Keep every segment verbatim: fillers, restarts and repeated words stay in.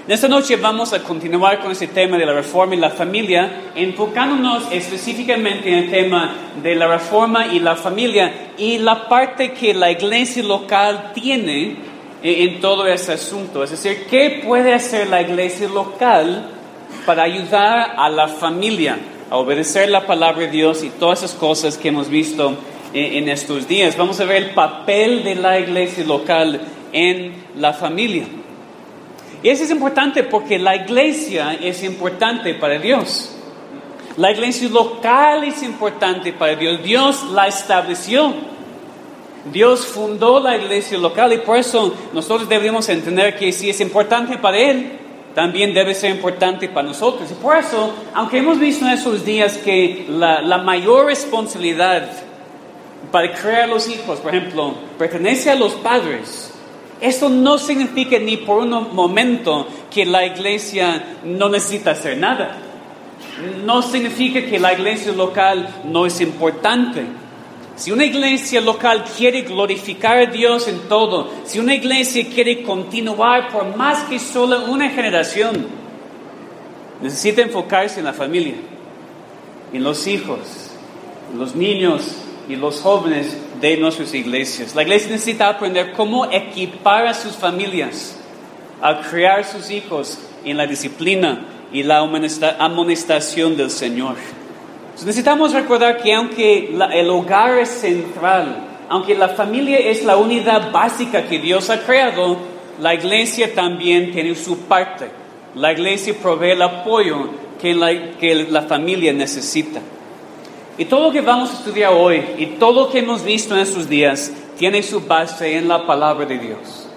En esta noche vamos a continuar con este tema de la reforma y la familia, enfocándonos específicamente en el tema de la reforma y la familia y la parte que la iglesia local tiene en todo ese asunto. Es decir, ¿qué puede hacer la iglesia local para ayudar a la familia a obedecer la palabra de Dios y todas esas cosas que hemos visto en estos días? Vamos a ver el papel de la iglesia local en la familia. Y eso es importante porque la iglesia es importante para Dios. La iglesia local es importante para Dios. Dios la estableció. Dios fundó la iglesia local y por eso nosotros debemos entender que si es importante para Él, también debe ser importante para nosotros. Y por eso, aunque hemos visto en esos días que la, la mayor responsabilidad para criar a los hijos, por ejemplo, pertenece a los padres, esto no significa ni por un momento que la iglesia no necesita hacer nada. No significa que la iglesia local no es importante. Si una iglesia local quiere glorificar a Dios en todo, si una iglesia quiere continuar por más que solo una generación, necesita enfocarse en la familia, en los hijos, en los niños y los jóvenes de nuestras iglesias. La iglesia necesita aprender cómo equipar a sus familias a criar sus hijos en la disciplina y la amonestación del Señor. Entonces necesitamos recordar que aunque la, el hogar es central, aunque la familia es la unidad básica que Dios ha creado, la iglesia también tiene su parte. La iglesia provee el apoyo que la, que la familia necesita. Y todo lo que vamos a estudiar hoy y todo lo que hemos visto en estos días tiene su base en la palabra de Dios.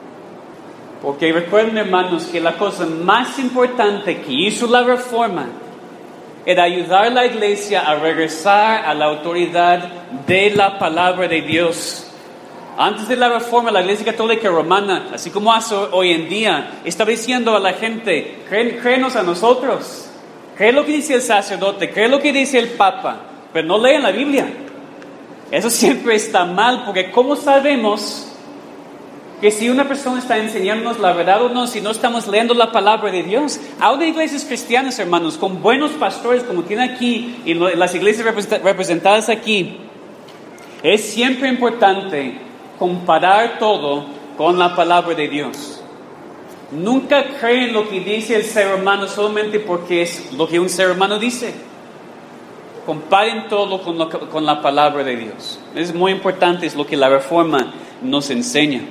Porque recuerden, hermanos, que la cosa más importante que hizo la reforma era ayudar a la iglesia a regresar a la autoridad de la palabra de Dios. Antes de la reforma, la iglesia católica romana, así como hace hoy en día, estaba diciendo a la gente, créenos a nosotros, cree lo que dice el sacerdote, cree lo que dice el papa, pero no lean la Biblia. Eso siempre está mal, porque ¿cómo sabemos que si una persona está enseñándonos la verdad o no, si no estamos leyendo la palabra de Dios? Aún en iglesias cristianas, hermanos, con buenos pastores como tiene aquí y las iglesias representadas aquí, es siempre importante comparar todo con la palabra de Dios. Nunca creen lo que dice el ser humano solamente porque es lo que un ser humano dice. Comparen todo con, lo, con la palabra de Dios. Es muy importante, es lo que la reforma nos enseña.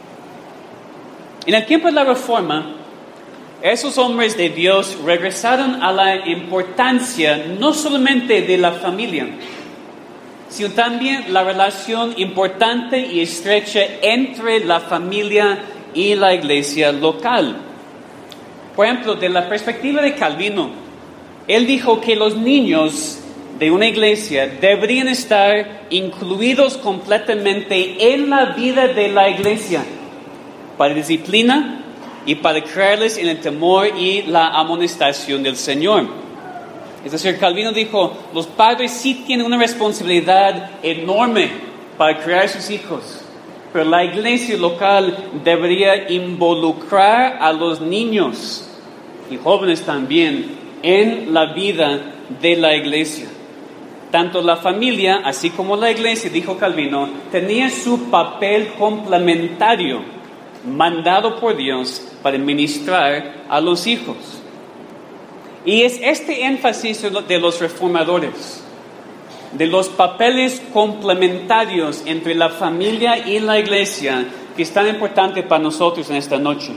En el tiempo de la reforma, esos hombres de Dios regresaron a la importancia no solamente de la familia, sino también la relación importante y estrecha entre la familia y la iglesia local. Por ejemplo, de la perspectiva de Calvino, él dijo que los niños de una iglesia deberían estar incluidos completamente en la vida de la iglesia, para disciplina y para crearles en el temor y la amonestación del Señor. Es decir, Calvino dijo, los padres sí tienen una responsabilidad enorme para criar a sus hijos, pero la iglesia local debería involucrar a los niños y jóvenes también en la vida de la iglesia. Tanto la familia, así como la iglesia, dijo Calvino, tenía su papel complementario, mandado por Dios para ministrar a los hijos. Y es este énfasis de los reformadores, de los papeles complementarios entre la familia y la iglesia, que es tan importante para nosotros en esta noche.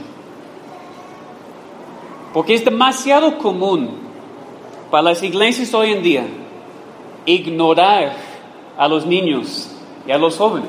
Porque es demasiado común para las iglesias hoy en día ignorar a los niños y a los jóvenes.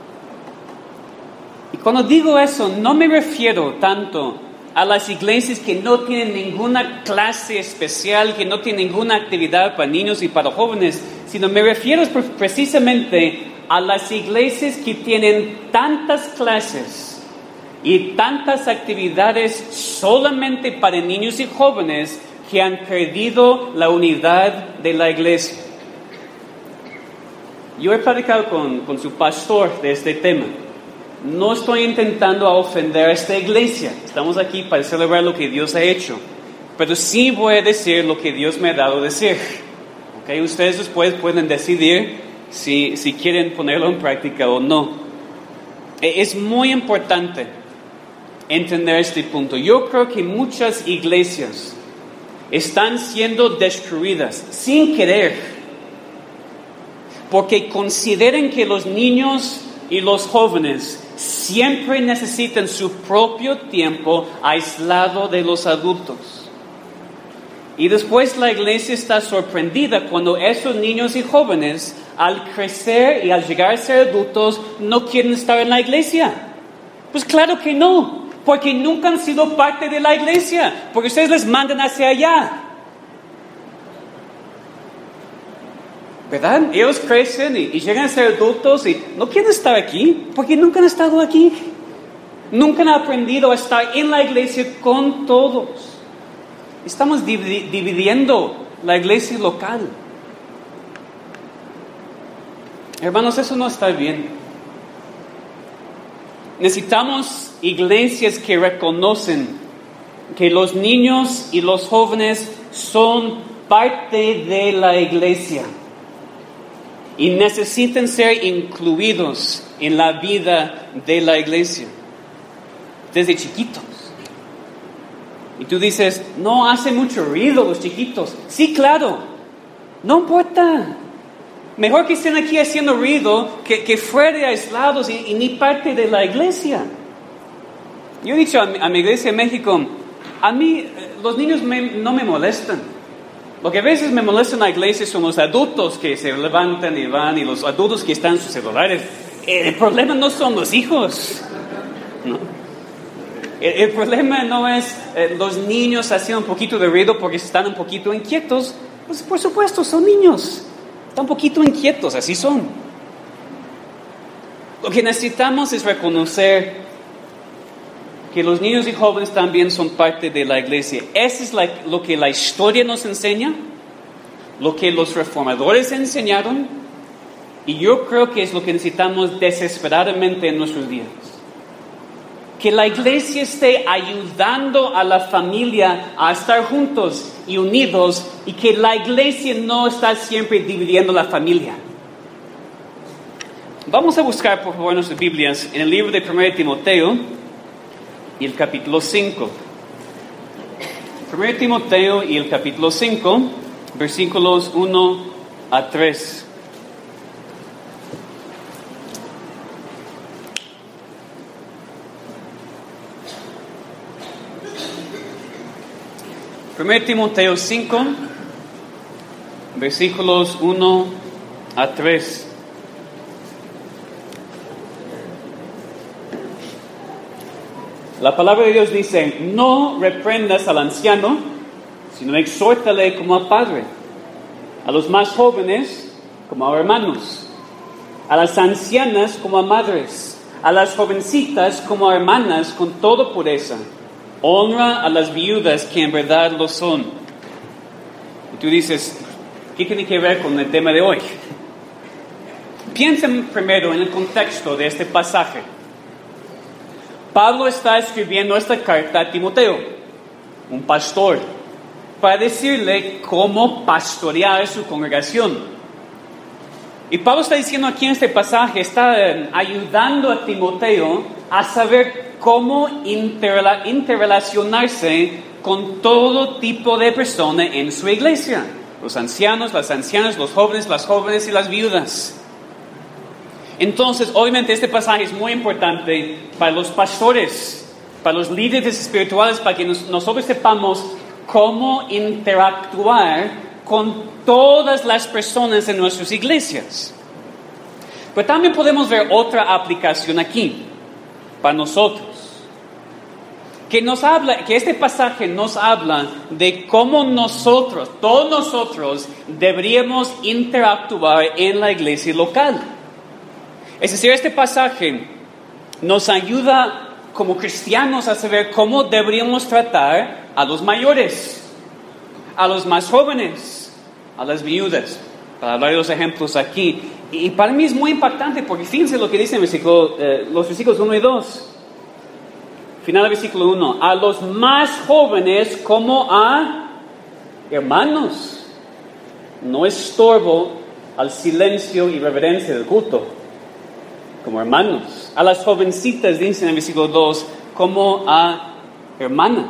Y cuando digo eso, no me refiero tanto a las iglesias que no tienen ninguna clase especial, que no tienen ninguna actividad para niños y para jóvenes, sino me refiero precisamente a las iglesias que tienen tantas clases y tantas actividades solamente para niños y jóvenes que han perdido la unidad de la iglesia. Yo he platicado con, con su pastor de este tema no estoy intentando ofender a esta iglesia. Estamos aquí para celebrar lo que Dios ha hecho. Pero sí voy a decir lo que Dios me ha dado a decir. ¿Okay? Ustedes después pueden decidir si, si quieren ponerlo en práctica o no. Es muy importante entender este punto. Yo creo que muchas iglesias están siendo destruidas sin querer, porque consideran que los niños y los jóvenes siempre necesitan su propio tiempo aislado de los adultos. Y después la iglesia está sorprendida cuando esos niños y jóvenes, al crecer y al llegar a ser adultos, no quieren estar en la iglesia. Pues claro que no, porque nunca han sido parte de la iglesia, porque ustedes les mandan hacia allá. ¿Verdad? Ellos crecen y, y llegan a ser adultos y no quieren estar aquí, porque nunca han estado aquí. Nunca han aprendido a estar en la iglesia con todos. Estamos div- dividiendo la iglesia local. Hermanos, eso no está bien. Necesitamos iglesias que reconocen que los niños y los jóvenes son parte de la iglesia y necesitan ser incluidos en la vida de la iglesia desde chiquitos. Y tú dices, no hace mucho ruido los chiquitos. Sí, claro, no importa. Mejor que estén aquí haciendo ruido que, que fuera aislados y, y ni parte de la iglesia. Yo he dicho a mi, a mi iglesia en México, a mí los niños me, no me molestan. Lo que a veces me molesta en la iglesia son los adultos que se levantan y van y los adultos que están en sus celulares. El problema no son los hijos, ¿no? El, el problema no es eh, los niños haciendo un poquito de ruido porque están un poquito inquietos. Pues por supuesto, son niños. Están un poquito inquietos, así son. Lo que necesitamos es reconocer que los niños y jóvenes también son parte de la iglesia. Eso es la, lo que la historia nos enseña, lo que los reformadores enseñaron, y yo creo que es lo que necesitamos desesperadamente en nuestros días. Que la iglesia esté ayudando a la familia a estar juntos y unidos, y que la iglesia no está siempre dividiendo la familia. Vamos a buscar, por favor, nuestras Biblias en el libro de primera de Timoteo y el capítulo cinco. primera de Timoteo y el capítulo cinco, versículos uno a tres. primera de Timoteo cinco, versículos uno a tres. La palabra de Dios dice, no reprendas al anciano, sino exhórtale como a padre, a los más jóvenes como a hermanos, a las ancianas como a madres, a las jovencitas como a hermanas con toda pureza. Honra a las viudas que en verdad lo son. Y tú dices, ¿qué tiene que ver con el tema de hoy? Piensen primero en el contexto de este pasaje. Pablo está escribiendo esta carta a Timoteo, un pastor, para decirle cómo pastorear su congregación. Y Pablo está diciendo aquí en este pasaje, está ayudando a Timoteo a saber cómo interrela- interrelacionarse con todo tipo de personas en su iglesia. Los ancianos, las ancianas, los jóvenes, las jóvenes y las viudas. Entonces, obviamente este pasaje es muy importante para los pastores, para los líderes espirituales, para que nos, nosotros sepamos cómo interactuar con todas las personas en nuestras iglesias. Pero también podemos ver otra aplicación aquí, para nosotros. Que nos habla, que este pasaje nos habla de cómo nosotros, todos nosotros, deberíamos interactuar en la iglesia local. Es decir, este pasaje nos ayuda como cristianos a saber cómo deberíamos tratar a los mayores, a los más jóvenes, a las viudas. para hablar de los ejemplos aquí. Y para mí es muy impactante porque fíjense lo que dice en versículo, eh, los versículos uno y dos. Final del versículo uno. A los más jóvenes como a hermanos. No estorbo al silencio y reverencia del culto. Como hermanos. A las jovencitas, dice en el versículo dos, como a hermanas.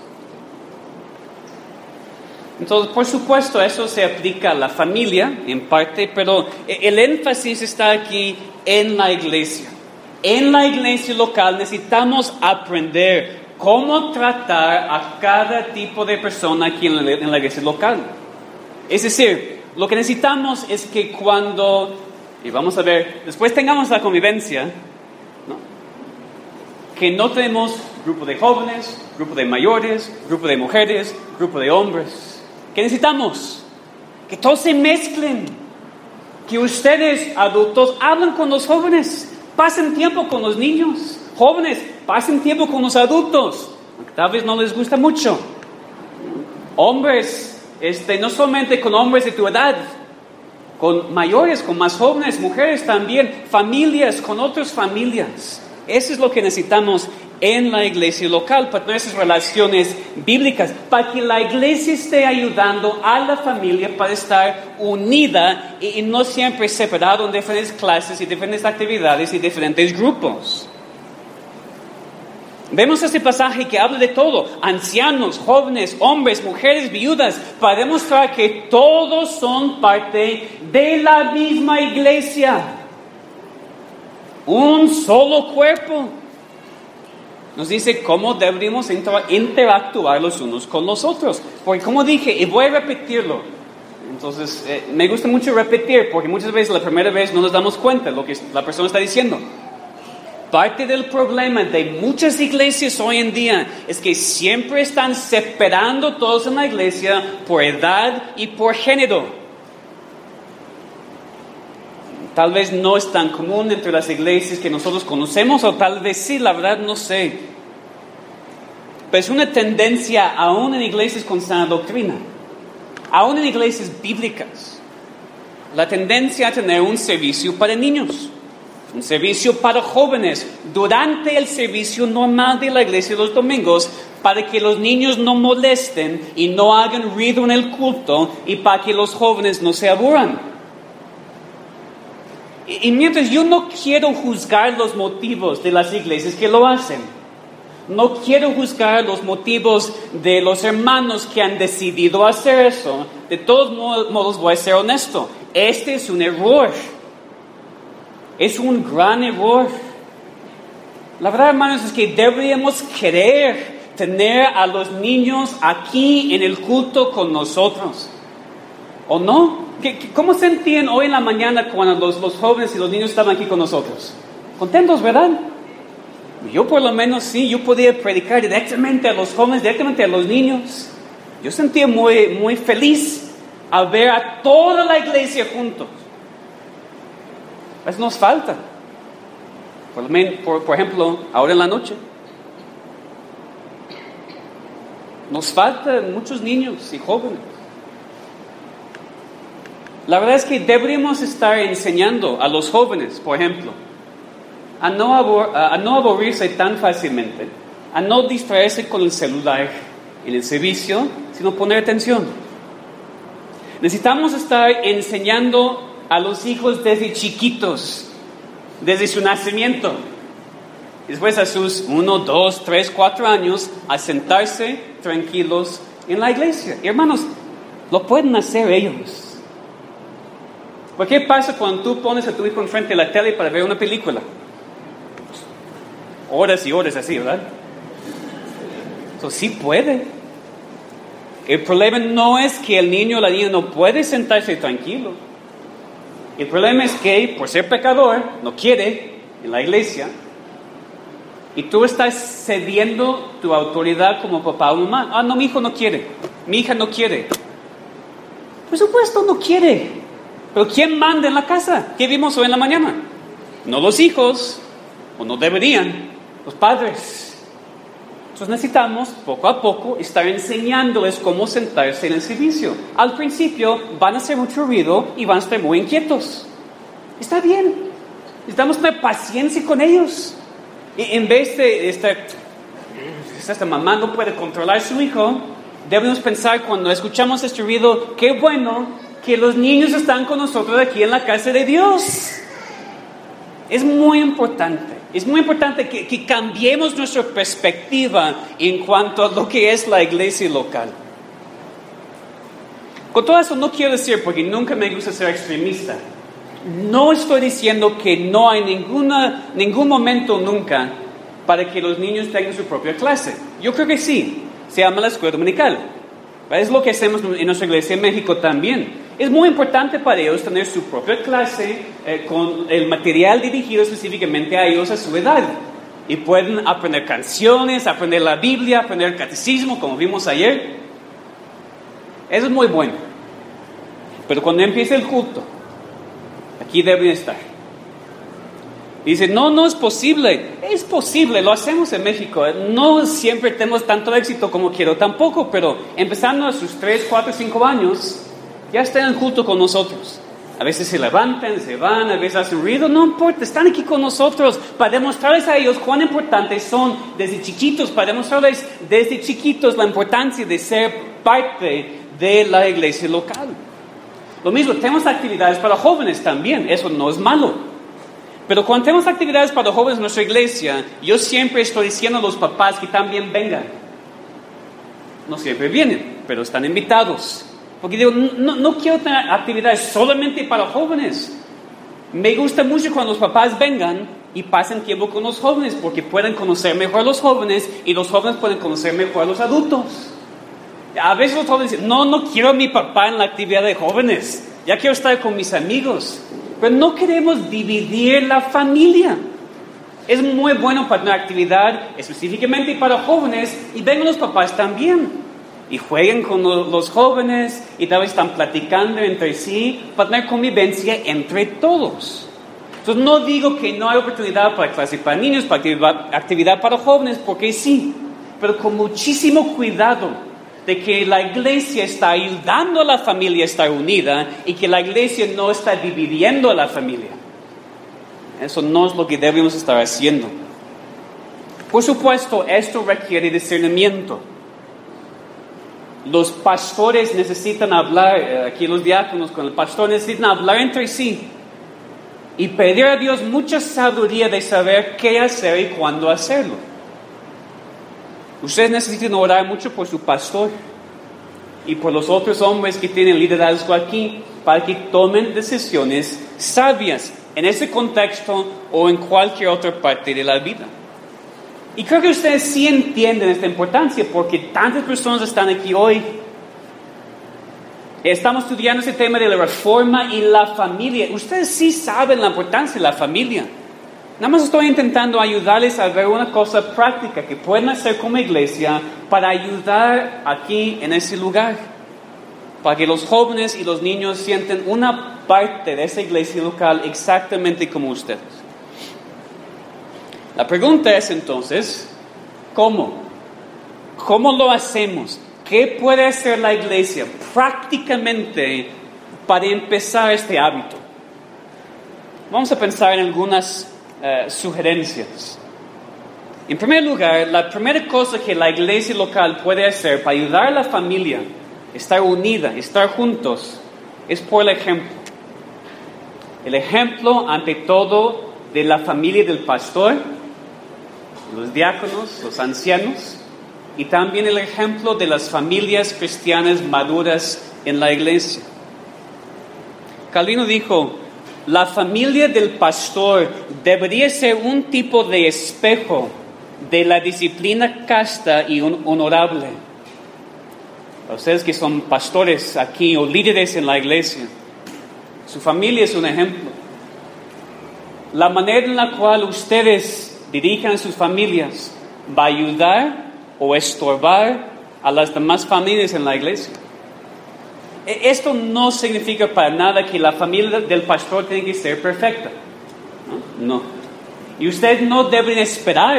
Entonces, por supuesto, eso se aplica a la familia en parte, pero el énfasis está aquí en la iglesia. En la iglesia local necesitamos aprender cómo tratar a cada tipo de persona aquí en la, en la iglesia local. Es decir, lo que necesitamos es que cuando, y vamos a ver, después tengamos la convivencia, ¿no? Que no tenemos grupo de jóvenes, grupo de mayores, grupo de mujeres, grupo de hombres. ¿Qué necesitamos? Que todos se mezclen. Que ustedes, adultos, hablen con los jóvenes. Pasen tiempo con los niños. Jóvenes, pasen tiempo con los adultos. Aunque tal vez no les gusta mucho. Hombres, este, no solamente con hombres de tu edad, con mayores, con más jóvenes, mujeres también, familias, con otras familias. Eso es lo que necesitamos en la iglesia local, para tener esas relaciones bíblicas, para que la iglesia esté ayudando a la familia para estar unida y, y no siempre separado en diferentes clases y diferentes actividades y diferentes grupos. Vemos este pasaje que habla de todo, ancianos, jóvenes, hombres, mujeres, viudas, para demostrar que todos son parte de la misma iglesia. Un solo cuerpo. Nos dice cómo deberíamos interactuar los unos con los otros. Porque como dije, y voy a repetirlo, entonces eh, me gusta mucho repetir, porque muchas veces la primera vez no nos damos cuenta de lo que la persona está diciendo. Parte del problema de muchas iglesias hoy en día es que siempre están separando todos en la iglesia por edad y por género. Tal vez no es tan común entre las iglesias que nosotros conocemos, o tal vez sí, la verdad no sé. Pero es una tendencia aún en iglesias con sana doctrina, aún en iglesias bíblicas, la tendencia a tener un servicio para niños, un servicio para jóvenes, durante el servicio normal de la iglesia los domingos, para que los niños no molesten y no hagan ruido en el culto, y para que los jóvenes no se aburran. Y mientras yo no quiero juzgar los motivos de las iglesias que lo hacen, no quiero juzgar los motivos de los hermanos que han decidido hacer eso, de todos modos voy a ser honesto, este es un error, es un gran error. La verdad, hermanos, es que deberíamos querer tener a los niños aquí en el culto con nosotros, ¿o no? ¿Cómo sentían hoy en la mañana cuando los, los jóvenes y los niños estaban aquí con nosotros? Contentos, ¿verdad? Yo por lo menos sí, yo podía predicar directamente a los jóvenes, directamente a los niños. Yo sentía muy, muy feliz al ver a toda la iglesia juntos. Eso nos falta. Por, por, por ejemplo, ahora en la noche. Nos faltan muchos niños y jóvenes. La verdad es que deberíamos estar enseñando a los jóvenes, por ejemplo, a no, abor- a no aburrirse tan fácilmente, a no distraerse con el celular en el servicio, sino poner atención. Necesitamos estar enseñando a los hijos desde chiquitos, desde su nacimiento, después a sus uno, dos, tres, cuatro años, a sentarse tranquilos en la iglesia. Y hermanos, lo pueden hacer ellos. ¿Por qué pasa cuando tú pones a tu hijo enfrente de la tele para ver una película? Horas y horas así, ¿verdad? Eso sí puede. El problema no es que el niño o la niña no puede sentarse tranquilo. El problema es que, por ser pecador, no quiere en la iglesia. Y tú estás cediendo tu autoridad como papá o mamá. Ah, no, mi hijo no quiere. Mi hija no quiere. Por supuesto, no quiere. Pero ¿quién manda en la casa? ¿Qué vimos hoy en la mañana? No los hijos, o no deberían, los padres. Entonces necesitamos, poco a poco, estar enseñándoles cómo sentarse en el servicio. Al principio van a hacer mucho ruido y van a estar muy inquietos. Está bien. Necesitamos tener paciencia con ellos. Y en vez de estar, esta mamá no puede controlar a su hijo, debemos pensar cuando escuchamos este ruido, qué bueno que los niños están con nosotros aquí en la casa de Dios. Es muy importante. Es muy importante que, que cambiemos nuestra perspectiva en cuanto a lo que es la iglesia local. Con todo eso no quiero decir, porque nunca me gusta ser extremista, no estoy diciendo que no hay ninguna, ningún momento nunca para que los niños tengan su propia clase. Yo creo que sí, se llama la escuela dominical. Es lo que hacemos en nuestra iglesia en México también. Es muy importante para ellos tener su propia clase eh, con el material dirigido específicamente a ellos a su edad. Y pueden aprender canciones, aprender la Biblia, aprender el catecismo, como vimos ayer. Eso es muy bueno. Pero cuando empiece el culto, aquí deben estar. Dice, no, no es posible. Es posible, lo hacemos en México. No siempre tenemos tanto éxito como quiero tampoco, pero empezando a sus tres, cuatro, cinco años, ya están en culto con nosotros. A veces se levantan, se van, a veces hacen ruido, no importa, están aquí con nosotros para demostrarles a ellos cuán importantes son desde chiquitos, para demostrarles desde chiquitos la importancia de ser parte de la iglesia local. Lo mismo, tenemos actividades para jóvenes también, eso no es malo. Pero cuando tenemos actividades para jóvenes en nuestra iglesia, yo siempre estoy diciendo a los papás que también vengan. No siempre vienen, pero están invitados. Porque digo, no, no quiero tener actividades solamente para jóvenes. Me gusta mucho cuando los papás vengan y pasen tiempo con los jóvenes, porque pueden conocer mejor a los jóvenes y los jóvenes pueden conocer mejor a los adultos. A veces los jóvenes dicen, no, no quiero a mi papá en la actividad de jóvenes, ya quiero estar con mis amigos. Pero no queremos dividir la familia. Es muy bueno para una actividad específicamente para jóvenes y vengan los papás también. Y jueguen con los jóvenes y tal vez están platicando entre sí para tener convivencia entre todos. Entonces no digo que no hay oportunidad para clase para niños, para actividad, actividad para jóvenes, porque sí, pero con muchísimo cuidado de que la iglesia está ayudando a la familia a estar unida y que la iglesia no está dividiendo a la familia. Eso no es lo que debemos estar haciendo. Por supuesto, esto requiere discernimiento. Los pastores necesitan hablar, aquí los diáconos con el pastor necesitan hablar entre sí y pedir a Dios mucha sabiduría de saber qué hacer y cuándo hacerlo. Ustedes necesitan orar mucho por su pastor y por los otros hombres que tienen liderazgo aquí para que tomen decisiones sabias en ese contexto o en cualquier otra parte de la vida. Y creo que ustedes sí entienden esta importancia porque tantas personas están aquí hoy. Estamos estudiando ese tema de la reforma y la familia. Ustedes sí saben la importancia de la familia. Nada más estoy intentando ayudarles a ver una cosa práctica que pueden hacer como iglesia para ayudar aquí en ese lugar. Para que los jóvenes y los niños sienten una parte de esa iglesia local exactamente como ustedes. La pregunta es entonces, ¿cómo? ¿Cómo lo hacemos? ¿Qué puede hacer la iglesia prácticamente para empezar este hábito? Vamos a pensar en algunas uh, sugerencias. En primer lugar, la primera cosa que la iglesia local puede hacer para ayudar a la familia a estar unida, a estar juntos, es por el ejemplo. El ejemplo, ante todo, de la familia del pastor, los diáconos, los ancianos, y también el ejemplo de las familias cristianas maduras en la iglesia. Calvino dijo, la familia del pastor debería ser un tipo de espejo de la disciplina casta y honorable. Para ustedes que son pastores aquí o líderes en la iglesia, su familia es un ejemplo. La manera en la cual ustedes dirijan a sus familias va a ayudar o estorbar a las demás familias en la iglesia. Esto no significa para nada que la familia del pastor tiene que ser perfecta. No, no. Y ustedes no deben esperar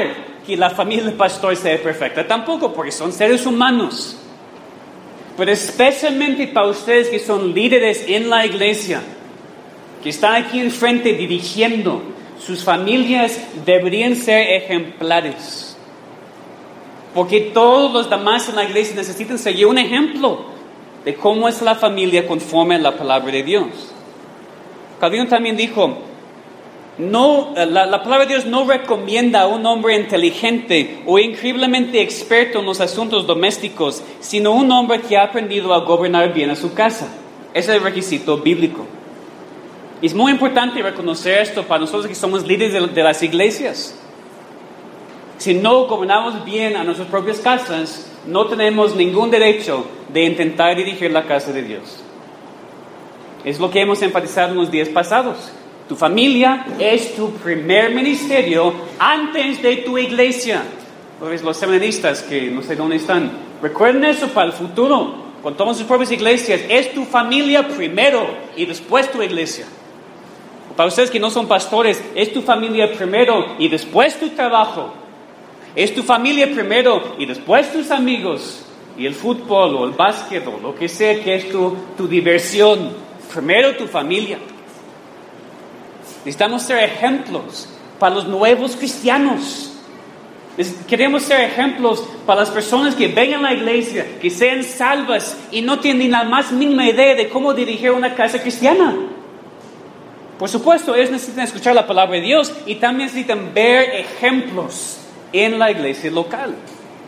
que la familia del pastor sea perfecta, tampoco, porque son seres humanos. Pero especialmente para ustedes que son líderes en la iglesia, que están aquí enfrente dirigiendo, sus familias deberían ser ejemplares. Porque todos los demás en la iglesia necesitan seguir un ejemplo de cómo es la familia conforme a la palabra de Dios. Calvino también dijo, no, la, la palabra de Dios no recomienda a un hombre inteligente o increíblemente experto en los asuntos domésticos, sino un hombre que ha aprendido a gobernar bien a su casa. Ese es el requisito bíblico. Y es muy importante reconocer esto para nosotros que somos líderes de, de las iglesias. Si no gobernamos bien a nuestras propias casas, no tenemos ningún derecho de intentar dirigir la casa de Dios. Es lo que hemos enfatizado en los días pasados. Tu familia es tu primer ministerio antes de tu iglesia. Pues los seminaristas que no sé dónde están, recuerden eso para el futuro. Con todas sus propias iglesias, es tu familia primero y después tu iglesia. Para ustedes que no son pastores, es tu familia primero y después tu trabajo. Es tu familia primero y después tus amigos. Y el fútbol o el básquet o lo que sea que es tu, tu diversión. Primero tu familia. Necesitamos ser ejemplos para los nuevos cristianos. Queremos ser ejemplos para las personas que vengan a la iglesia, que sean salvas y no tienen la más mínima idea de cómo dirigir una casa cristiana. Por supuesto, ellos necesitan escuchar la palabra de Dios y también necesitan ver ejemplos en la iglesia local.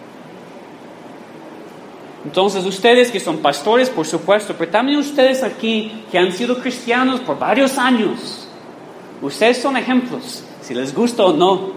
Entonces, ustedes que son pastores, por supuesto, pero también ustedes aquí que han sido cristianos por varios años, ustedes son ejemplos, si les gusta o no.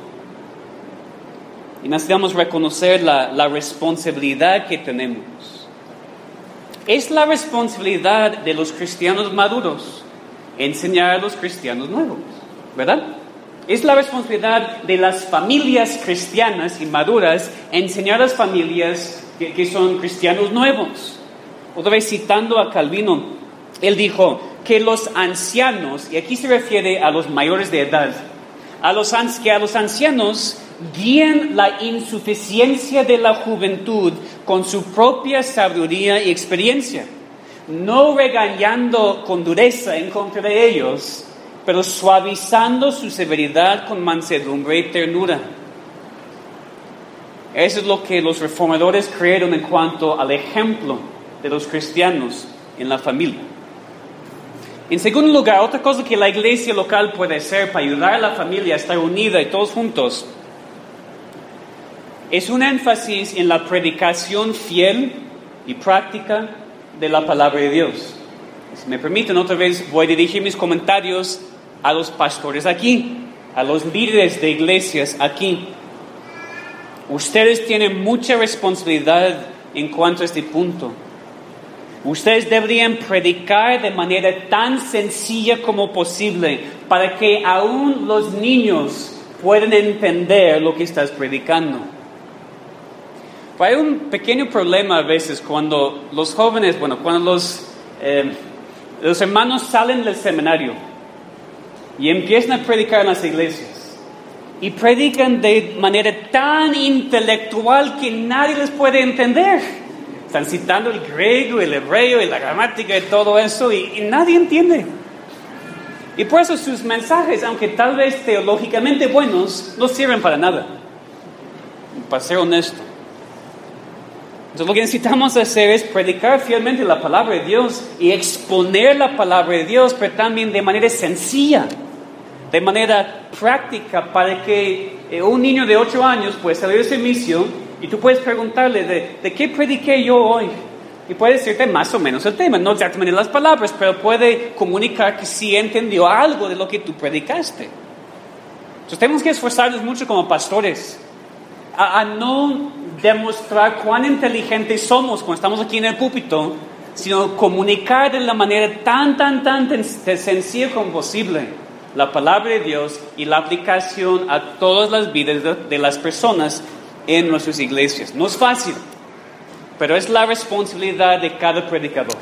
Y necesitamos reconocer la, la responsabilidad que tenemos. Es la responsabilidad de los cristianos maduros enseñar a los cristianos nuevos, ¿verdad? Es la responsabilidad de las familias cristianas y maduras enseñar a las familias que, que son cristianos nuevos. Otra vez citando a Calvino, él dijo que los ancianos, y aquí se refiere a los mayores de edad, a los, que a los ancianos guíen la insuficiencia de la juventud con su propia sabiduría y experiencia, no regañando con dureza en contra de ellos, pero suavizando su severidad con mansedumbre y ternura. Eso es lo que los reformadores creyeron en cuanto al ejemplo de los cristianos en la familia. En segundo lugar, otra cosa que la iglesia local puede hacer para ayudar a la familia a estar unida y todos juntos es un énfasis en la predicación fiel y práctica de la palabra de Dios. Si me permiten, otra vez voy a dirigir mis comentarios a los pastores aquí, a los líderes de iglesias aquí. Ustedes tienen mucha responsabilidad en cuanto a este punto. Ustedes deberían predicar de manera tan sencilla como posible para que aún los niños puedan entender lo que estás predicando. Pero hay un pequeño problema a veces cuando los jóvenes, bueno, cuando los, eh, los hermanos salen del seminario y empiezan a predicar en las iglesias y predican de manera tan intelectual que nadie les puede entender. Están citando el griego, el hebreo y la gramática y todo eso y, y nadie entiende. Y por eso sus mensajes, aunque tal vez teológicamente buenos, no sirven para nada. Para ser honesto. Entonces lo que necesitamos hacer es predicar fielmente la palabra de Dios y exponer la palabra de Dios, pero también de manera sencilla, de manera práctica, para que eh, un niño de ocho años pueda salir de servicio y tú puedes preguntarle de, de qué prediqué yo hoy. Y puede decirte más o menos el tema, no exactamente las palabras, pero puede comunicar que sí entendió algo de lo que tú predicaste. Entonces tenemos que esforzarnos mucho como pastores a, a no demostrar cuán inteligentes somos cuando estamos aquí en el púlpito, sino comunicar de la manera tan, tan, tan, tan sencilla como posible la palabra de Dios y la aplicación a todas las vidas de, de las personas en nuestras iglesias. No es fácil, pero es la responsabilidad de cada predicador.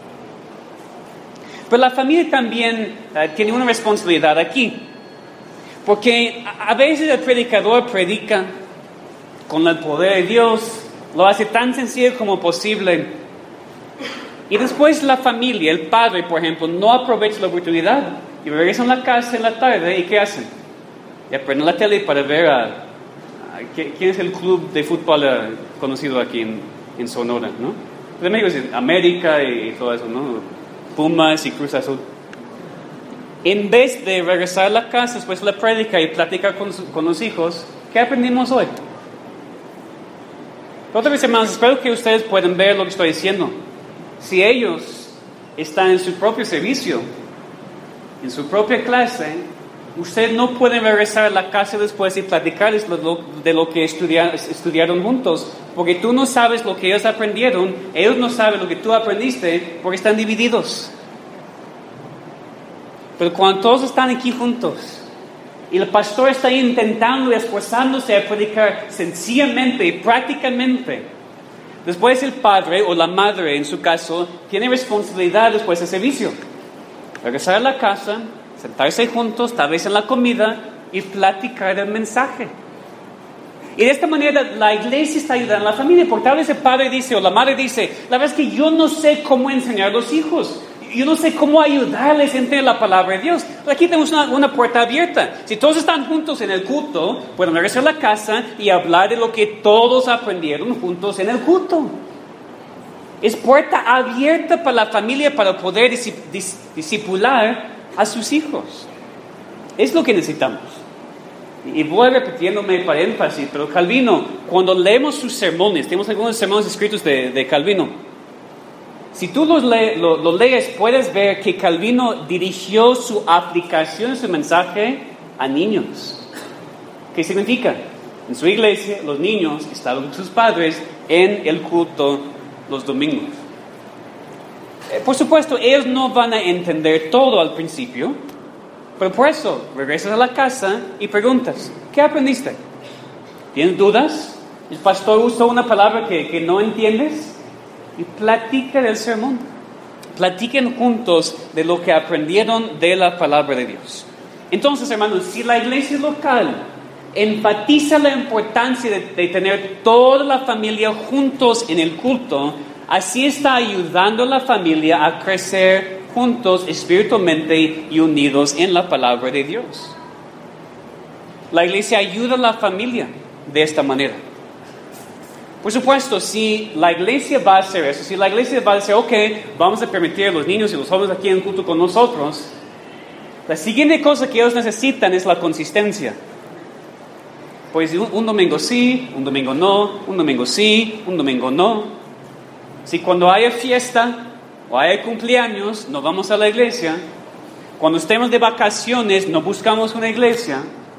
Pero la familia también uh, tiene una responsabilidad aquí, porque a, a veces el predicador predica con el poder de Dios, lo hace tan sencillo como posible. Y después la familia, el padre, por ejemplo, no aprovecha la oportunidad y regresan a la casa en la tarde, ¿y qué hacen? Y aprenden la tele para ver a, a quién es el club de fútbol uh, conocido aquí en, en Sonora, ¿no? Los amigos de América y, y todo eso, ¿no? Pumas y Cruz Azul. En vez de regresar a la casa después de la prédica y platicar con, su, con los hijos, ¿qué aprendimos hoy? Otra vez, hermanos, espero que ustedes puedan ver lo que estoy diciendo. Si ellos están en su propio servicio, en su propia clase, ustedes no pueden regresar a la casa después y platicarles de lo, de lo que estudiaron, estudiaron juntos, porque tú no sabes lo que ellos aprendieron, ellos no saben lo que tú aprendiste, porque están divididos. Pero cuando todos están aquí juntos, y el pastor está intentando y esforzándose a predicar sencillamente y prácticamente, después el padre o la madre, en su caso, tiene responsabilidad después del servicio. Regresar a la casa, sentarse juntos, tal vez en la comida, y platicar el mensaje. Y de esta manera la iglesia está ayudando a la familia, porque tal vez el padre dice o la madre dice, la verdad es que yo no sé cómo enseñar a los hijos. Yo no sé cómo ayudarles a entender la palabra de Dios. Aquí tenemos una, una puerta abierta. Si todos están juntos en el culto, pueden regresar a la casa y hablar de lo que todos aprendieron juntos en el culto. Es puerta abierta para la familia para poder dis, dis, discipular a sus hijos. Es lo que necesitamos. Y voy repitiéndome para énfasis, pero Calvino, cuando leemos sus sermones, tenemos algunos sermones escritos de, de Calvino. Si tú los, le, lo, lo lees, puedes ver que Calvino dirigió su aplicación de su mensaje a niños. ¿Qué significa? En su iglesia, los niños estaban con sus padres en el culto los domingos. Eh, por supuesto, ellos no van a entender todo al principio, pero por eso regresas a la casa y preguntas, ¿qué aprendiste? ¿Tienes dudas? ¿El pastor usó una palabra que, que no entiendes? Y platica del sermón. Platiquen juntos de lo que aprendieron de la palabra de Dios. Entonces, hermanos, si la iglesia local enfatiza la importancia de, de tener toda la familia juntos en el culto, así está ayudando a la familia a crecer juntos espiritualmente y unidos en la palabra de Dios. La iglesia ayuda a la familia de esta manera. Por supuesto, si la iglesia va a hacer eso, si la iglesia va a decir, ok, vamos a permitir a los niños y los jóvenes aquí en culto con nosotros, la siguiente cosa que ellos necesitan es la consistencia. Pues un, un domingo sí, un domingo no, un domingo sí, un domingo no. Si cuando haya fiesta o haya cumpleaños, no vamos a la iglesia. Cuando estemos de vacaciones, no buscamos una iglesia.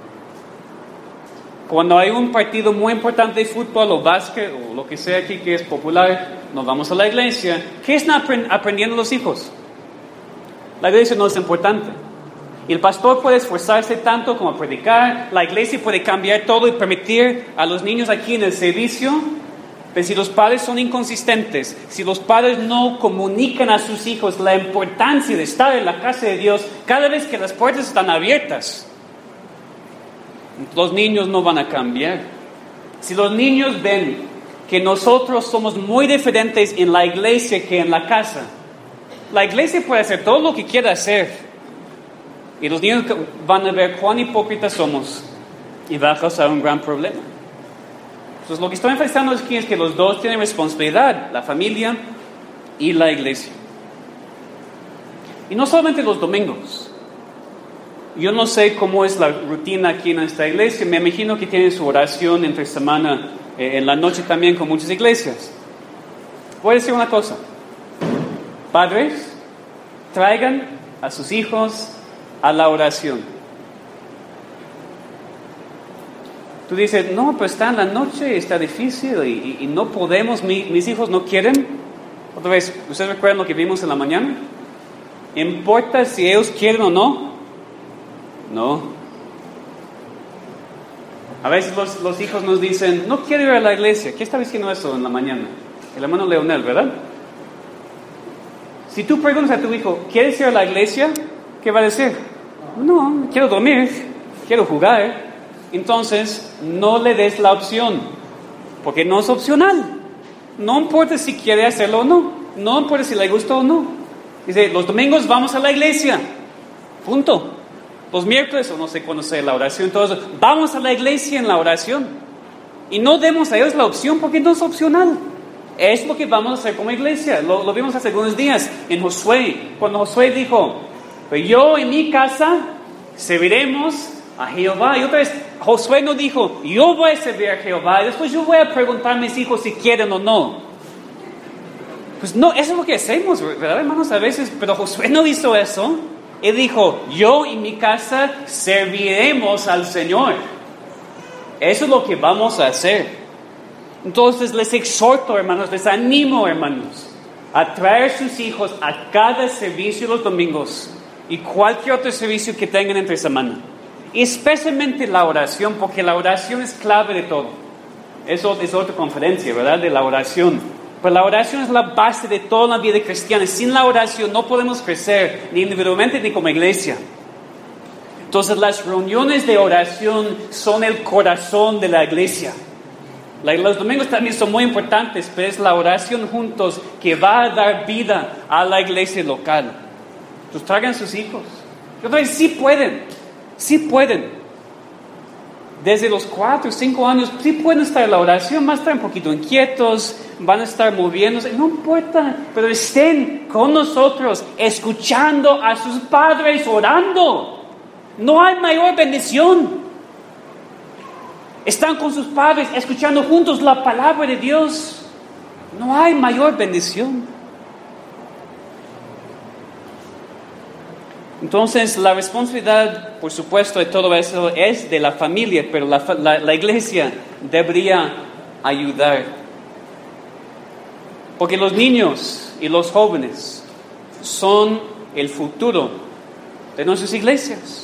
Cuando hay un partido muy importante de fútbol o básquet o lo que sea aquí que es popular, nos vamos a la iglesia. ¿Qué están aprendiendo los hijos? La iglesia no es importante. Y el pastor puede esforzarse tanto como predicar. La iglesia puede cambiar todo y permitir a los niños aquí en el servicio. Pero si los padres son inconsistentes, si los padres no comunican a sus hijos la importancia de estar en la casa de Dios cada vez que las puertas están abiertas, los niños no van a cambiar. Si los niños ven que nosotros somos muy diferentes en la iglesia que en la casa, la iglesia puede hacer todo lo que quiera hacer, y los niños van a ver cuán hipócritas somos y va a causar un gran problema. Entonces lo que estoy enfatizando aquí es que los dos tienen responsabilidad, la familia y la iglesia. Y no solamente los domingos. Yo no sé cómo es la rutina aquí en esta iglesia. Me imagino que tienen su oración entre semana, eh, en la noche también con muchas iglesias. Voy a decir una cosa. Padres, traigan a sus hijos a la oración. Tú dices, no, pero está en la noche, está difícil y, y, y no podemos, mi, mis hijos no quieren. Otra vez, ¿ustedes recuerdan lo que vimos en la mañana? ¿Importa si ellos quieren o no? No. A veces los, los hijos nos dicen, no quiero ir a la iglesia. ¿Qué está diciendo eso en la mañana? El hermano Leonel, ¿verdad? Si tú preguntas a tu hijo, ¿quieres ir a la iglesia? ¿Qué va a decir? No, quiero dormir, quiero jugar. Entonces, no le des la opción. Porque no es opcional. No importa si quiere hacerlo o no. No importa si le gusta o no. Dice, los domingos vamos a la iglesia. Punto. Los miércoles, o no sé cuándo sea la oración, todo eso, vamos a la iglesia en la oración. Y no demos a ellos la opción porque no es opcional. Es lo que vamos a hacer como iglesia. Lo, lo vimos hace algunos días en Josué. Cuando Josué dijo, pues yo en mi casa serviremos a Jehová. Y otra vez, Josué no dijo, yo voy a servir a Jehová. Y después yo voy a preguntar a mis hijos si quieren o no. Pues no, eso es lo que hacemos, ¿verdad, hermanos? A veces, pero Josué no hizo eso. Él dijo, yo y mi casa serviremos al Señor. Eso es lo que vamos a hacer. Entonces les exhorto, hermanos, les animo, hermanos, a traer sus hijos a cada servicio los domingos y cualquier otro servicio que tengan entre semana. Y especialmente la oración, porque la oración es clave de todo. Eso es otra conferencia, ¿verdad? De la oración. Pero la oración es la base de toda la vida cristiana. Sin la oración no podemos crecer, ni individualmente ni como iglesia. Entonces las reuniones de oración son el corazón de la iglesia. Los domingos también son muy importantes, pero es la oración juntos que va a dar vida a la iglesia local. Entonces traigan sus hijos. Yo creo que sí pueden, sí pueden. Desde los cuatro o cinco años, sí pueden estar en la oración, van a estar un poquito inquietos, van a estar moviéndose, no importa, pero estén con nosotros, escuchando a sus padres orando. No hay mayor bendición. Están con sus padres, escuchando juntos la palabra de Dios. No hay mayor bendición. Entonces, la responsabilidad, por supuesto, de todo eso es de la familia, pero la, la, la iglesia debería ayudar. Porque los niños y los jóvenes son el futuro de nuestras iglesias.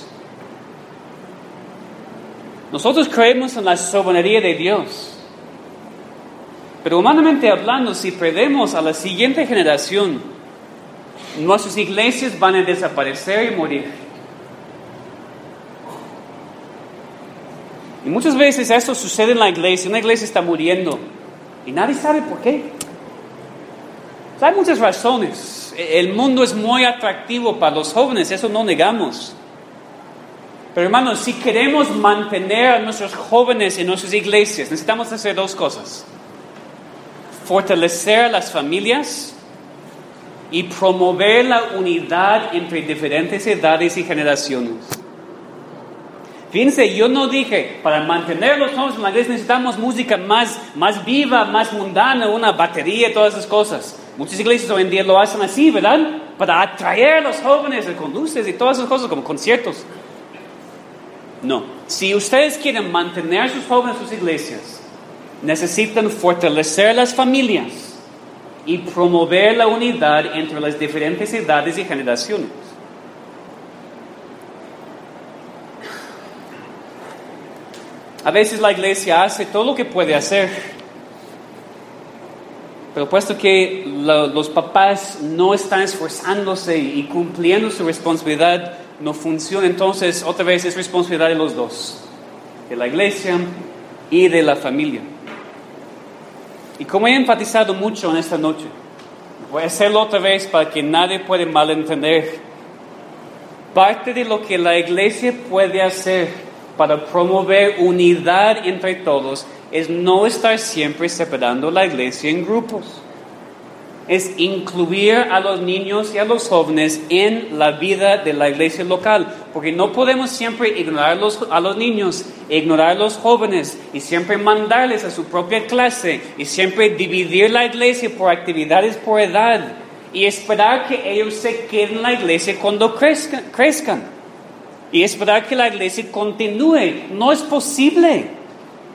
Nosotros creemos en la soberanía de Dios. Pero humanamente hablando, si perdemos a la siguiente generación, nuestras iglesias van a desaparecer y morir. Y muchas veces esto sucede en la iglesia. Una iglesia está muriendo y nadie sabe por qué. O sea, hay muchas razones. El mundo es muy atractivo para los jóvenes, eso no negamos. Pero hermanos, si queremos mantener a nuestros jóvenes en nuestras iglesias, necesitamos hacer dos cosas. Fortalecer a las familias y promover la unidad entre diferentes edades y generaciones. Fíjense, yo no dije, para mantener a los jóvenes en la iglesia necesitamos música más, más viva, más mundana, una batería y todas esas cosas. Muchas iglesias hoy en día lo hacen así, ¿verdad? Para atraer a los jóvenes con luces y todas esas cosas, como conciertos. No, si ustedes quieren mantener a sus jóvenes en sus iglesias, necesitan fortalecer las familias y promover la unidad entre las diferentes edades y generaciones. A veces la iglesia hace todo lo que puede hacer, pero puesto que lo, los papás no están esforzándose y cumpliendo su responsabilidad, no funciona. Entonces, otra vez es responsabilidad de los dos, de la iglesia y de la familia. Y como he enfatizado mucho en esta noche, voy a hacerlo otra vez para que nadie pueda malentender. Parte de lo que la iglesia puede hacer para promover unidad entre todos es no estar siempre separando la iglesia en grupos. Es incluir a los niños y a los jóvenes en la vida de la iglesia local, porque no podemos siempre ignorar los, a los niños, ignorar a los jóvenes y siempre mandarles a su propia clase y siempre dividir la iglesia por actividades por edad y esperar que ellos se queden en la iglesia cuando crezcan, crezcan y esperar que la iglesia continúe. No es posible.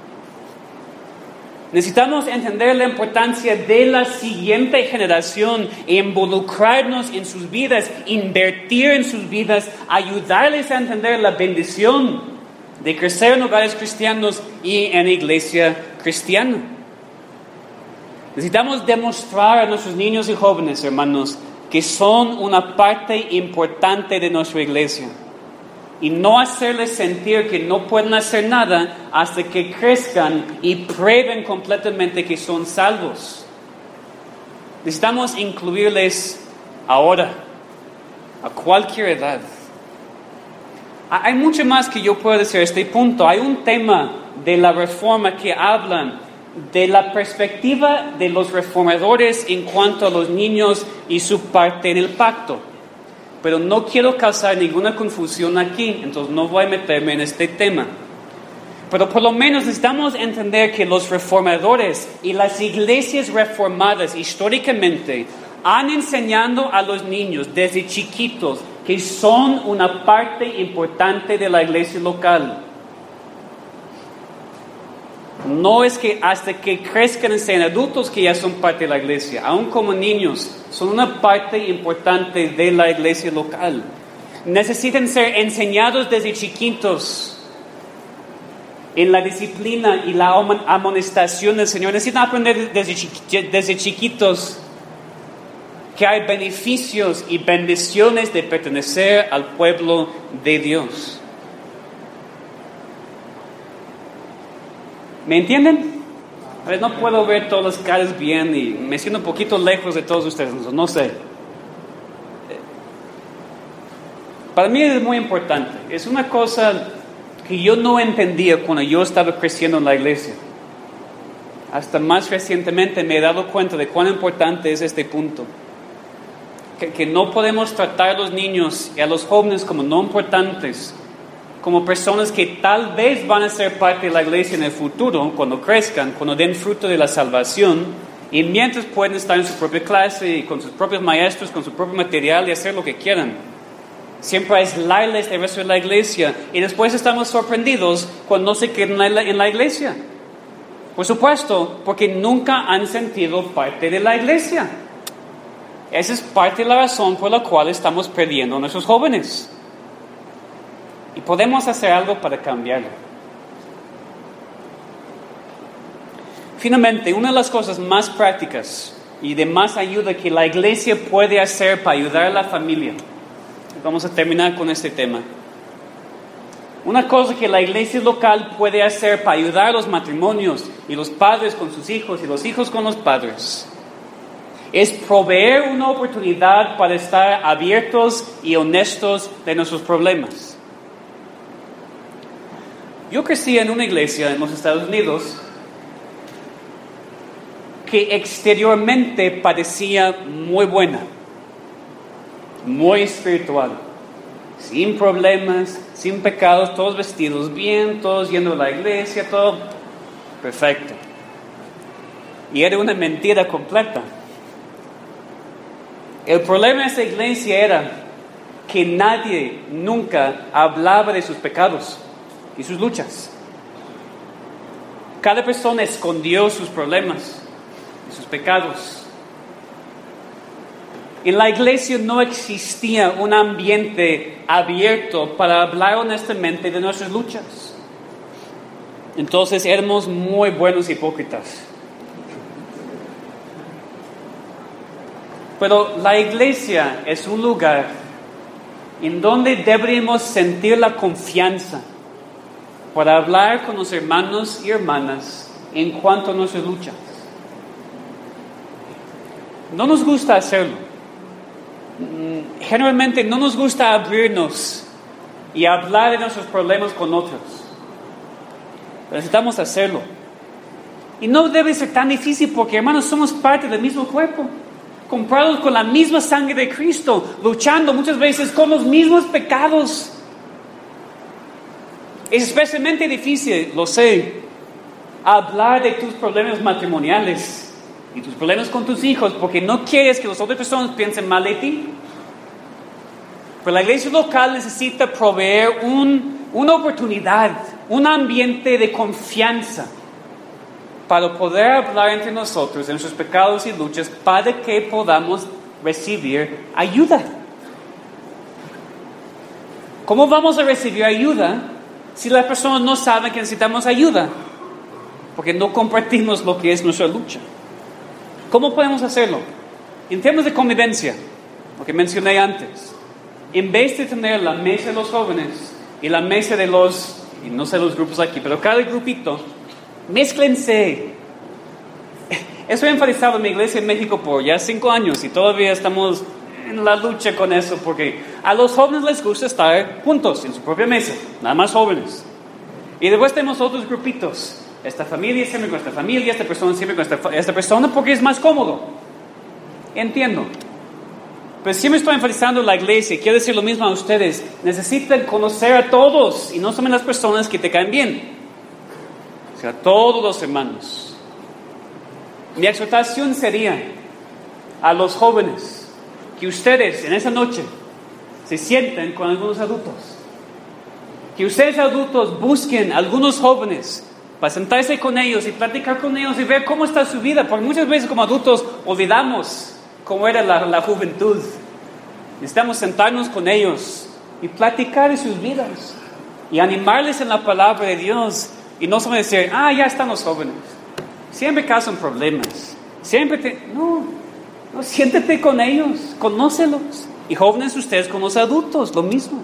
Necesitamos entender la importancia de la siguiente generación e involucrarnos en sus vidas, invertir en sus vidas, ayudarles a entender la bendición de crecer en hogares cristianos y en iglesia cristiana. Necesitamos demostrar a nuestros niños y jóvenes, hermanos, que son una parte importante de nuestra iglesia. y no hacerles sentir que no pueden hacer nada hasta que crezcan y prueben completamente que son salvos. Necesitamos incluirles ahora, a cualquier edad. Hay mucho más que yo puedo decir a este punto. Hay un tema de la reforma que hablan de la perspectiva de los reformadores en cuanto a los niños y su parte en el pacto. Pero no quiero causar ninguna confusión aquí, entonces no voy a meterme en este tema. Pero por lo menos necesitamos entender que los reformadores y las iglesias reformadas históricamente han enseñado a los niños desde chiquitos que son una parte importante de la iglesia local. No es que hasta que crezcan y sean adultos que ya son parte de la iglesia. Aún como niños, son una parte importante de la iglesia local. Necesitan ser enseñados desde chiquitos en la disciplina y la amonestación del Señor. Necesitan aprender desde, chiqui- desde chiquitos que hay beneficios y bendiciones de pertenecer al pueblo de Dios. ¿Me entienden? A ver, no puedo ver todas las caras bien y me siento un poquito lejos de todos ustedes, no sé. Para mí es muy importante. Es una cosa que yo no entendía cuando yo estaba creciendo en la iglesia. Hasta más recientemente me he dado cuenta de cuán importante es este punto. Que, que no podemos tratar a los niños y a los jóvenes como no importantes, como personas que tal vez van a ser parte de la iglesia en el futuro, cuando crezcan, cuando den fruto de la salvación, y mientras pueden estar en su propia clase y con sus propios maestros, con su propio material y hacer lo que quieran. Siempre aislarles del resto de la iglesia, y después estamos sorprendidos cuando no se quedan en la, en la iglesia. Por supuesto, porque nunca han sentido parte de la iglesia. Esa es parte de la razón por la cual estamos perdiendo a nuestros jóvenes. Y podemos hacer algo para cambiarlo. Finalmente, una de las cosas más prácticas y de más ayuda que la iglesia puede hacer para ayudar a la familia. Vamos a terminar con este tema. Una cosa que la iglesia local puede hacer para ayudar a los matrimonios y los padres con sus hijos y los hijos con los padres es proveer una oportunidad para estar abiertos y honestos de nuestros problemas. Yo crecí en una iglesia en los Estados Unidos que exteriormente parecía muy buena, muy espiritual, sin problemas, sin pecados, todos vestidos bien, todos yendo a la iglesia, todo perfecto. Y era una mentira completa. El problema de esa iglesia era que nadie nunca hablaba de sus pecados y sus luchas. Cada persona escondió sus problemas y sus pecados. En la iglesia no existía un ambiente abierto para hablar honestamente de nuestras luchas. Entonces éramos muy buenos hipócritas. Pero la iglesia es un lugar en donde deberíamos sentir la confianza para hablar con los hermanos y hermanas en cuanto a nuestras luchas. No nos gusta hacerlo. Generalmente no nos gusta abrirnos y hablar de nuestros problemas con otros. Pero necesitamos hacerlo. Y no debe ser tan difícil porque, hermanos, somos parte del mismo cuerpo, comprados con la misma sangre de Cristo, luchando muchas veces con los mismos pecados. Es especialmente difícil, lo sé, hablar de tus problemas matrimoniales y tus problemas con tus hijos porque no quieres que las otras personas piensen mal de ti. Pero la iglesia local necesita proveer un, una oportunidad, un ambiente de confianza para poder hablar entre nosotros de nuestros pecados y luchas para que podamos recibir ayuda. ¿Cómo vamos a recibir ayuda si las personas no saben que necesitamos ayuda? Porque no compartimos lo que es nuestra lucha. ¿Cómo podemos hacerlo? En términos de convivencia, lo que mencioné antes, en vez de tener la mesa de los jóvenes y la mesa de los, y no sé los grupos aquí, pero cada grupito, mézclense. Eso he enfatizado en mi iglesia en México por ya cinco años y todavía estamos en la lucha con eso, porque a los jóvenes les gusta estar juntos en su propia mesa, nada más jóvenes. Y después tenemos otros grupitos. Esta familia siempre con esta familia, esta persona siempre con esta, esta persona, porque es más cómodo. Entiendo. Pero siempre estoy enfatizando la iglesia, y quiero decir lo mismo a ustedes. Necesitan conocer a todos, y no solamente las personas que te caen bien, o sea, todos los hermanos. Mi exhortación sería a los jóvenes que ustedes en esa noche se sienten con algunos adultos. Que ustedes adultos busquen a algunos jóvenes para sentarse con ellos y platicar con ellos y ver cómo está su vida. Porque muchas veces como adultos olvidamos cómo era la, la juventud. Necesitamos sentarnos con ellos y platicar de sus vidas y animarles en la palabra de Dios. Y no solo decir, ah, ya están los jóvenes. Siempre causan problemas. Siempre te... No, no, siéntate con ellos, conócelos. Y jóvenes, ustedes con los adultos, lo mismo.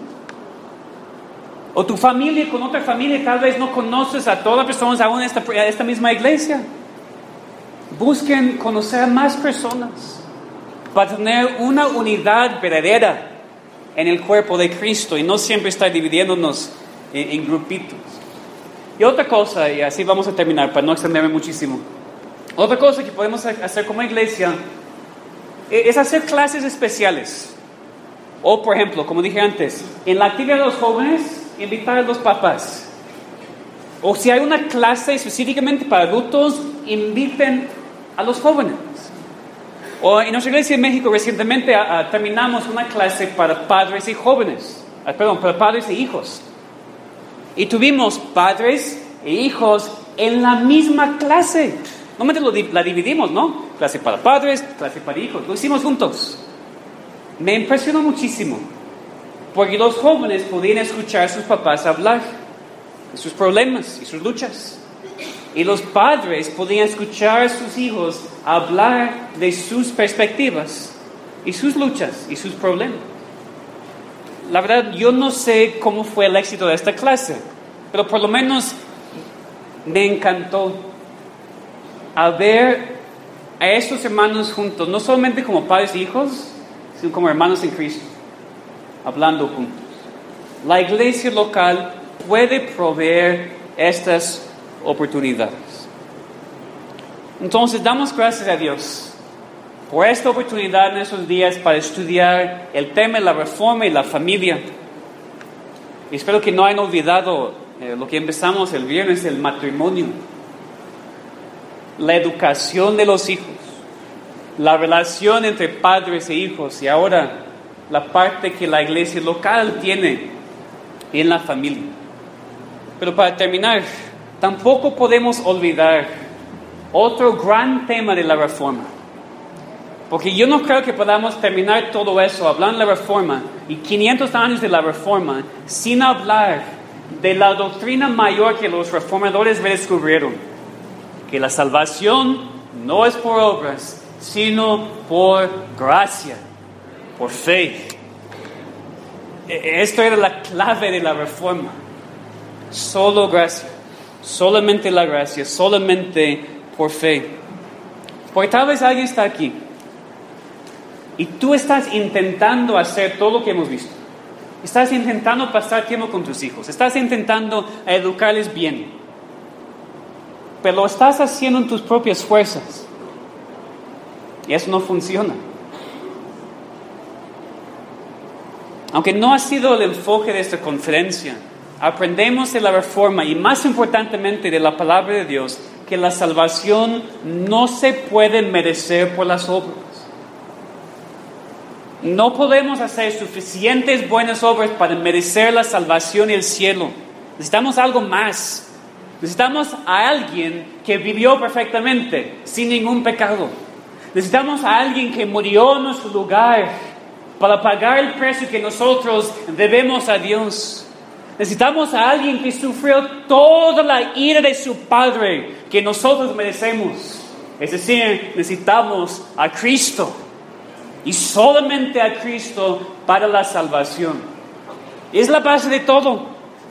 O tu familia con otra familia, tal vez no conoces a todas las personas aún en esta, esta misma iglesia. Busquen conocer a más personas para tener una unidad verdadera en el cuerpo de Cristo y no siempre estar dividiéndonos en, en grupitos. Y otra cosa, y así vamos a terminar para no extenderme muchísimo. Otra cosa que podemos hacer como iglesia es hacer clases especiales. O, por ejemplo, como dije antes, en la actividad de los jóvenes, invitar a los papás. O si hay una clase específicamente para adultos, inviten a los jóvenes. O en nuestra iglesia en México recientemente a, a, terminamos una clase para padres y jóvenes. Ah, perdón, para padres e hijos. Y tuvimos padres e hijos en la misma clase. Normalmente lo, la dividimos, ¿no? Clase para padres, clase para hijos. Lo hicimos juntos. Me impresionó muchísimo. Porque los jóvenes podían escuchar a sus papás hablar de sus problemas y sus luchas. Y los padres podían escuchar a sus hijos hablar de sus perspectivas y sus luchas y sus problemas. La verdad, yo no sé cómo fue el éxito de esta clase, pero por lo menos me encantó a ver a estos hermanos juntos, no solamente como padres e hijos, sino como hermanos en Cristo, hablando juntos. La iglesia local puede proveer estas oportunidades. Entonces, damos gracias a Dios por esta oportunidad en esos días para estudiar el tema de la reforma y la familia. Y espero que no hayan olvidado eh, lo que empezamos el viernes, el matrimonio, la educación de los hijos, la relación entre padres e hijos, y ahora la parte que la iglesia local tiene en la familia. Pero para terminar, tampoco podemos olvidar otro gran tema de la reforma. Porque yo no creo que podamos terminar todo eso hablando de la reforma y quinientos años de la reforma sin hablar de la doctrina mayor que los reformadores descubrieron: que la salvación no es por obras, sino por gracia, por fe. Esto era la clave de la reforma. Solo gracia, solamente la gracia, solamente por fe. Porque tal vez alguien está aquí y tú estás intentando hacer todo lo que hemos visto. Estás intentando pasar tiempo con tus hijos. Estás intentando educarles bien. Pero lo estás haciendo en tus propias fuerzas. Y eso no funciona. Aunque no ha sido el enfoque de esta conferencia, aprendemos de la reforma y más importantemente de la palabra de Dios que la salvación no se puede merecer por las obras. No podemos hacer suficientes buenas obras para merecer la salvación y el cielo. Necesitamos algo más. Necesitamos a alguien que vivió perfectamente, sin ningún pecado. Necesitamos a alguien que murió en nuestro lugar para pagar el precio que nosotros debemos a Dios. Necesitamos a alguien que sufrió toda la ira de su Padre que nosotros merecemos. Es decir, necesitamos a Cristo. Y solamente a Cristo para la salvación. Es la base de todo.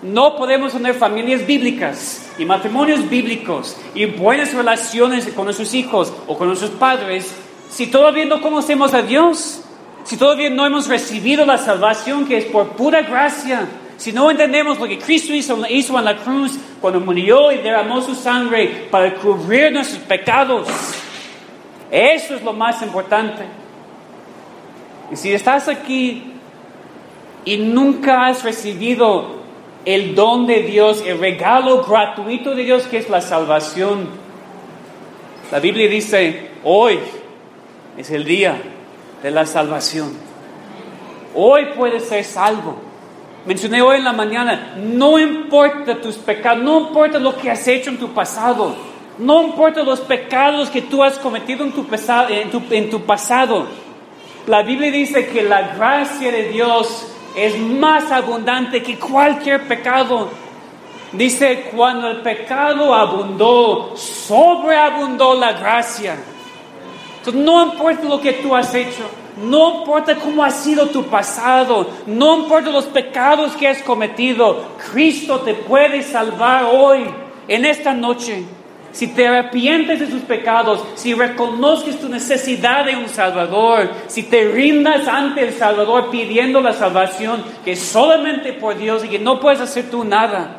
No podemos tener familias bíblicas y matrimonios bíblicos y buenas relaciones con nuestros hijos o con nuestros padres si todavía no conocemos a Dios, si todavía no hemos recibido la salvación que es por pura gracia, si no entendemos lo que Cristo hizo, hizo en la cruz cuando murió y derramó su sangre para cubrir nuestros pecados. Eso es lo más importante. Y si estás aquí y nunca has recibido el don de Dios, el regalo gratuito de Dios que es la salvación, la Biblia dice, hoy es el día de la salvación. Hoy puedes ser salvo. Mencioné hoy en la mañana, no importa tus pecados, no importa lo que has hecho en tu pasado, no importa los pecados que tú has cometido en tu, pesa- en tu, en tu pasado. La Biblia dice que la gracia de Dios es más abundante que cualquier pecado. Dice, cuando el pecado abundó, sobreabundó la gracia. Entonces, no importa lo que tú has hecho, no importa cómo ha sido tu pasado, no importa los pecados que has cometido, Cristo te puede salvar hoy, en esta noche. Si te arrepientes de tus pecados, si reconozcas tu necesidad de un Salvador, si te rindas ante el Salvador pidiendo la salvación que es solamente por Dios y que no puedes hacer tú nada.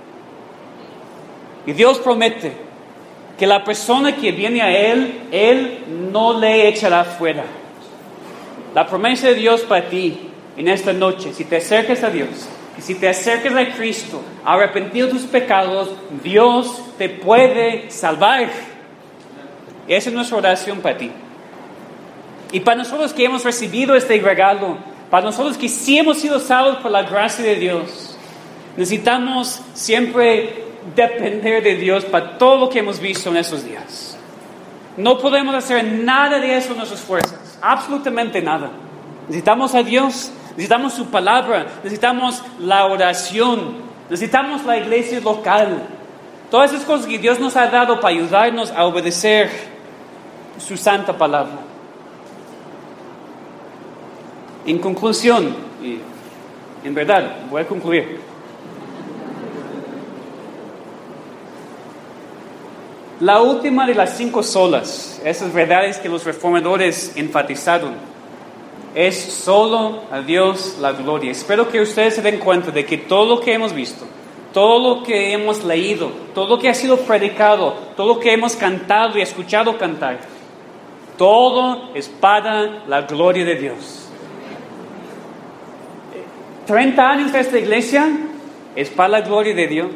Y Dios promete que la persona que viene a Él, Él no le echará fuera. La promesa de Dios para ti en esta noche, si te acercas a Dios, y si te acercas a Cristo, arrepentido de tus pecados, Dios te puede salvar. Esa es nuestra oración para ti. Y para nosotros que hemos recibido este regalo, para nosotros que sí hemos sido salvos por la gracia de Dios, necesitamos siempre depender de Dios para todo lo que hemos visto en estos días. No podemos hacer nada de eso en nuestras fuerzas, absolutamente nada. Necesitamos a Dios, necesitamos su palabra, necesitamos la oración, necesitamos la iglesia local. Todas esas cosas que Dios nos ha dado para ayudarnos a obedecer su santa palabra. En conclusión, y en verdad, voy a concluir. La última de las cinco solas, esas verdades que los reformadores enfatizaron, es solo a Dios la gloria. Espero que ustedes se den cuenta de que todo lo que hemos visto, todo lo que hemos leído, todo lo que ha sido predicado, todo lo que hemos cantado y escuchado cantar, todo es para la gloria de Dios. treinta años de esta iglesia es para la gloria de Dios.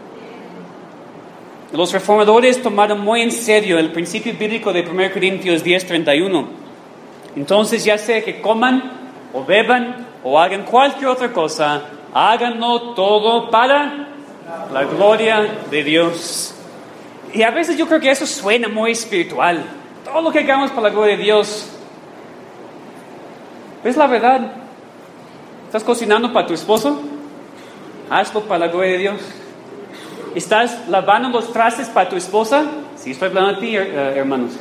Los reformadores tomaron muy en serio el principio bíblico de primera Corintios diez treinta y uno. Entonces, ya sea que coman o beban o hagan cualquier otra cosa, háganlo todo para la gloria de Dios. Y a veces yo creo que eso suena muy espiritual. Todo lo que hagamos para la gloria de Dios. ¿Es la verdad? ¿Estás cocinando para tu esposo? Hazlo para la gloria de Dios. ¿Estás lavando los trastes para tu esposa? Sí, estoy hablando a ti, hermanos.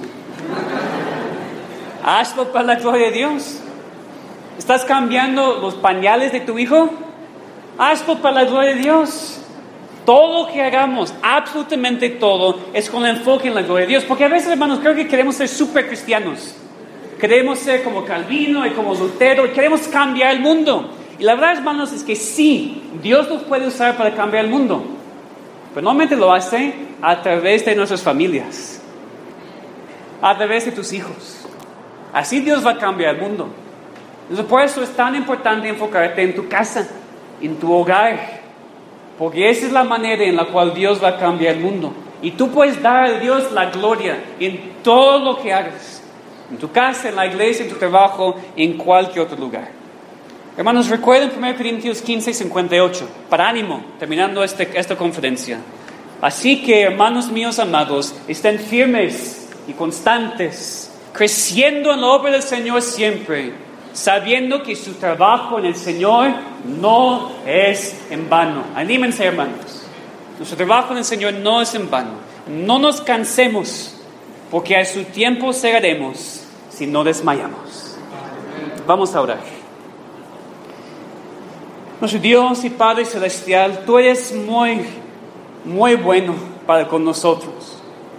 Hazlo para la gloria de Dios. ¿Estás cambiando los pañales de tu hijo? Hazlo para la gloria de Dios. Todo lo que hagamos, absolutamente todo, es con enfoque en la gloria de Dios. Porque a veces, hermanos, creo que queremos ser súper cristianos. Queremos ser como Calvino y como Lutero. Y queremos cambiar el mundo. Y la verdad, hermanos, es que sí, Dios nos puede usar para cambiar el mundo. Pero normalmente lo hace a través de nuestras familias, a través de tus hijos. Así Dios va a cambiar el mundo. Entonces, por eso es tan importante enfocarte en tu casa, en tu hogar, porque esa es la manera en la cual Dios va a cambiar el mundo. Y tú puedes dar a Dios la gloria en todo lo que hagas, en tu casa, en la iglesia, en tu trabajo, en cualquier otro lugar. Hermanos, recuerden primera Corintios quince cincuenta y ocho, para ánimo, terminando este, esta conferencia. Así que, hermanos míos amados, estén firmes y constantes, creciendo en la obra del Señor siempre, sabiendo que su trabajo en el Señor no es en vano. Anímense, hermanos. Nuestro trabajo en el Señor no es en vano. No nos cansemos, porque a su tiempo segaremos si no desmayamos. Vamos a orar. Nuestro Dios y Padre Celestial, Tú eres muy, muy bueno para con nosotros.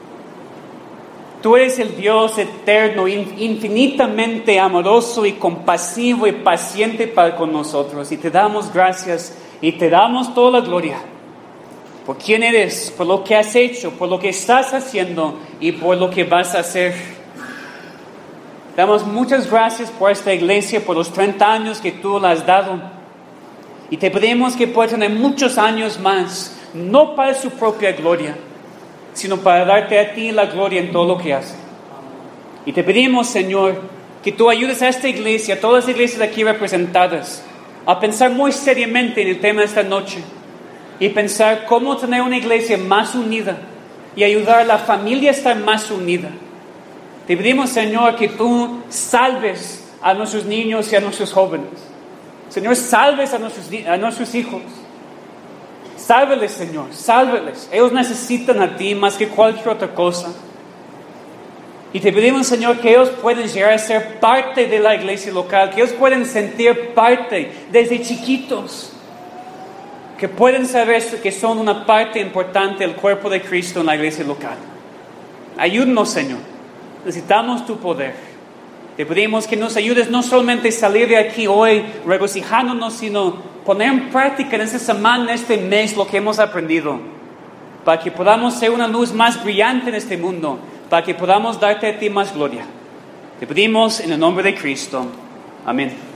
Tú eres el Dios eterno, infinitamente amoroso y compasivo y paciente para con nosotros. Y te damos gracias y te damos toda la gloria por quién eres, por lo que has hecho, por lo que estás haciendo y por lo que vas a hacer. Damos muchas gracias por esta iglesia, por los treinta años que tú la has dado. Y te pedimos que pueda tener muchos años más, no para su propia gloria, sino para darte a ti la gloria en todo lo que hace. Y te pedimos, Señor, que tú ayudes a esta iglesia, a todas las iglesias aquí representadas, a pensar muy seriamente en el tema de esta noche y pensar cómo tener una iglesia más unida y ayudar a la familia a estar más unida. Te pedimos, Señor, que tú salves a nuestros niños y a nuestros jóvenes. Señor, salves a nuestros, a nuestros hijos. Sálveles, Señor, sálveles. Ellos necesitan a ti más que cualquier otra cosa. Y te pedimos, Señor, que ellos puedan llegar a ser parte de la iglesia local, que ellos puedan sentir parte desde chiquitos, que pueden saber que son una parte importante del cuerpo de Cristo en la iglesia local. Ayúdanos, Señor. Necesitamos tu poder. Te pedimos que nos ayudes no solamente a salir de aquí hoy regocijándonos, sino poner en práctica en esta semana, en este mes, lo que hemos aprendido, para que podamos ser una luz más brillante en este mundo, para que podamos darte a ti más gloria. Te pedimos en el nombre de Cristo. Amén.